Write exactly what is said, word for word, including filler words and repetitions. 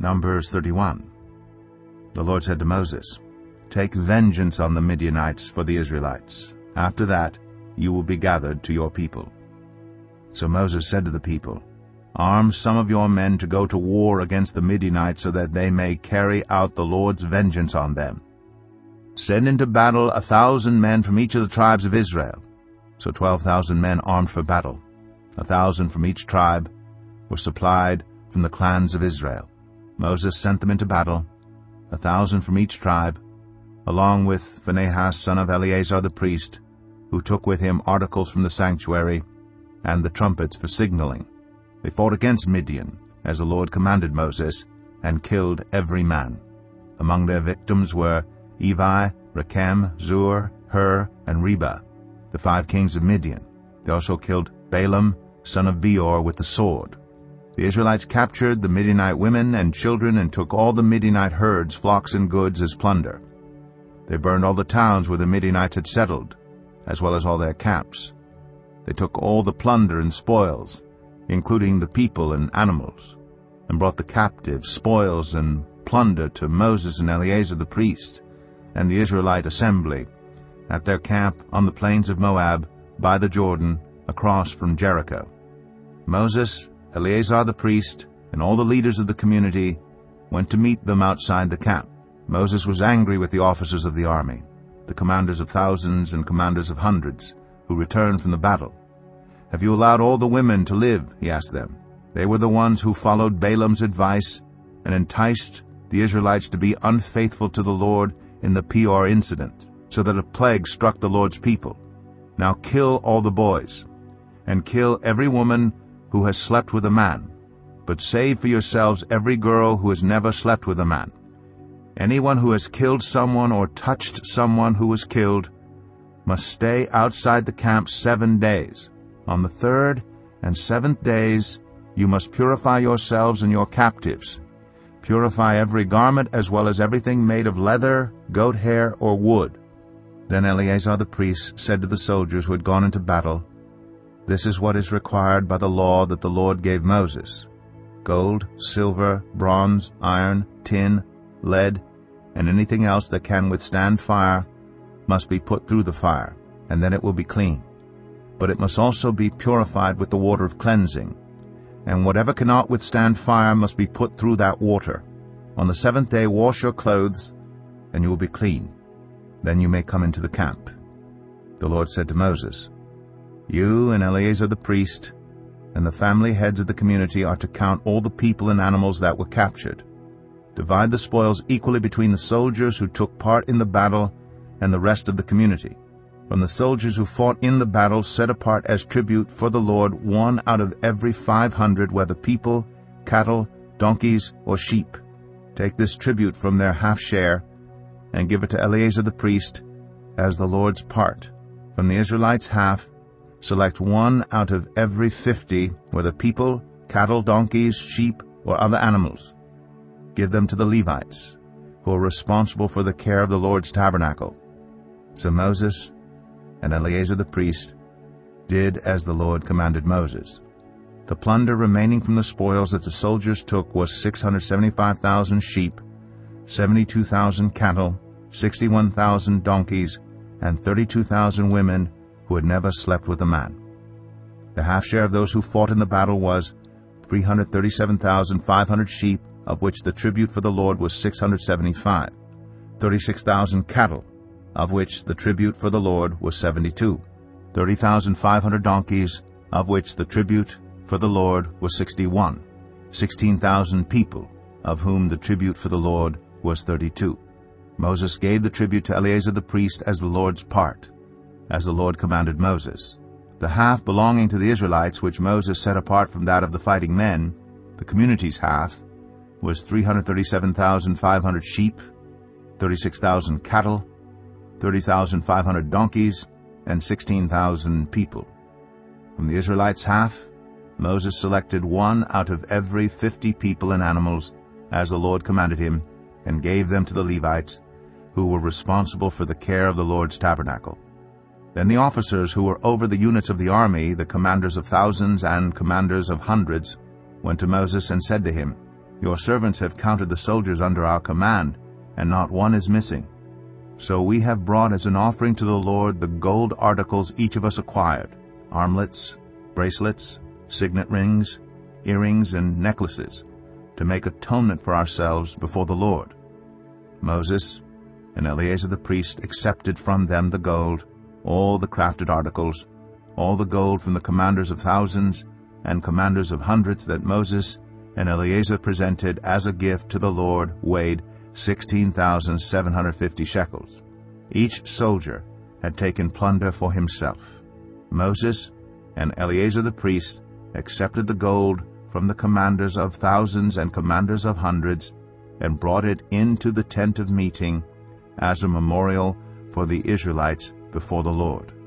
Numbers thirty-one. The Lord said to Moses, "Take vengeance on the Midianites for the Israelites. After that you will be gathered to your people." So Moses said to the people, "Arm some of your men to go to war against the Midianites so that they may carry out the Lord's vengeance on them. Send into battle a thousand men from each of the tribes of Israel." So twelve thousand men armed for battle. A thousand from each tribe were supplied from the clans of Israel. Moses sent them into battle, a thousand from each tribe, along with Phinehas son of Eleazar the priest, who took with him articles from the sanctuary and the trumpets for signaling. They fought against Midian, as the Lord commanded Moses, and killed every man. Among their victims were Evi, Rechem, Zur, Hur, and Reba, the five kings of Midian. They also killed Balaam, son of Beor, with the sword. The Israelites captured the Midianite women and children and took all the Midianite herds, flocks, and goods as plunder. They burned all the towns where the Midianites had settled, as well as all their camps. They took all the plunder and spoils, including the people and animals, and brought the captives, spoils, and plunder to Moses and Eleazar the priest and the Israelite assembly at their camp on the plains of Moab by the Jordan across from Jericho. Moses, Eleazar the priest, and all the leaders of the community went to meet them outside the camp. Moses was angry with the officers of the army, the commanders of thousands and commanders of hundreds, who returned from the battle. "Have you allowed all the women to live?" he asked them. They were the ones who followed Balaam's advice and enticed the Israelites to be unfaithful to the Lord in the Peor incident, so that a plague struck the Lord's people. Now kill all the boys, and kill every woman who has slept with a man, but save for yourselves every girl who has never slept with a man. Anyone who has killed someone or touched someone who was killed must stay outside the camp seven days. On the third and seventh days you must purify yourselves and your captives. Purify every garment as well as everything made of leather, goat hair, or wood." Then Eleazar the priest said to the soldiers who had gone into battle, "This is what is required by the law that the Lord gave Moses. Gold, silver, bronze, iron, tin, lead, and anything else that can withstand fire must be put through the fire, and then it will be clean. But it must also be purified with the water of cleansing, and whatever cannot withstand fire must be put through that water. On the seventh day wash your clothes, and you will be clean. Then you may come into the camp." The Lord said to Moses, "You and Eleazar the priest and the family heads of the community are to count all the people and animals that were captured. Divide the spoils equally between the soldiers who took part in the battle and the rest of the community. From the soldiers who fought in the battle, set apart as tribute for the Lord one out of every five hundred, whether people, cattle, donkeys, or sheep. Take this tribute from their half-share and give it to Eleazar the priest as the Lord's part. From the Israelites' half, select one out of every fifty, whether people, cattle, donkeys, sheep, or other animals. Give them to the Levites, who are responsible for the care of the Lord's tabernacle." So Moses and Eleazar the priest did as the Lord commanded Moses. The plunder remaining from the spoils that the soldiers took was six hundred seventy-five thousand sheep, seventy-two thousand cattle, sixty-one thousand donkeys, and thirty-two thousand women who had never slept with a man. The half-share of those who fought in the battle was three hundred thirty-seven thousand five hundred sheep, of which the tribute for the Lord was six hundred seventy-five, thirty-six thousand cattle, of which the tribute for the Lord was seventy-two, thirty thousand five hundred donkeys, of which the tribute for the Lord was sixty-one, sixteen thousand people, of whom the tribute for the Lord was thirty-two. Moses gave the tribute to Eleazar the priest as the Lord's part, as the Lord commanded Moses. The half belonging to the Israelites, which Moses set apart from that of the fighting men, the community's half, was three hundred thirty-seven thousand five hundred sheep, thirty-six thousand cattle, thirty thousand five hundred donkeys, and sixteen thousand people. From the Israelites' half, Moses selected one out of every fifty people and animals, as the Lord commanded him, and gave them to the Levites, who were responsible for the care of the Lord's tabernacle. Then the officers who were over the units of the army, the commanders of thousands and commanders of hundreds, went to Moses and said to him, Your servants have counted the soldiers under our command, and not one is missing. So we have brought as an offering to the Lord the gold articles each of us acquired, armlets, bracelets, signet rings, earrings, and necklaces, to make atonement for ourselves before the Lord. Moses and Eleazar the priest accepted from them the gold, all the crafted articles, all the gold from the commanders of thousands and commanders of hundreds that Moses and Eleazar presented as a gift to the Lord, weighed sixteen thousand seven hundred fifty shekels. Each soldier had taken plunder for himself. Moses and Eleazar the priest accepted the gold from the commanders of thousands and commanders of hundreds, and brought it into the tent of meeting as a memorial for the Israelites before the Lord.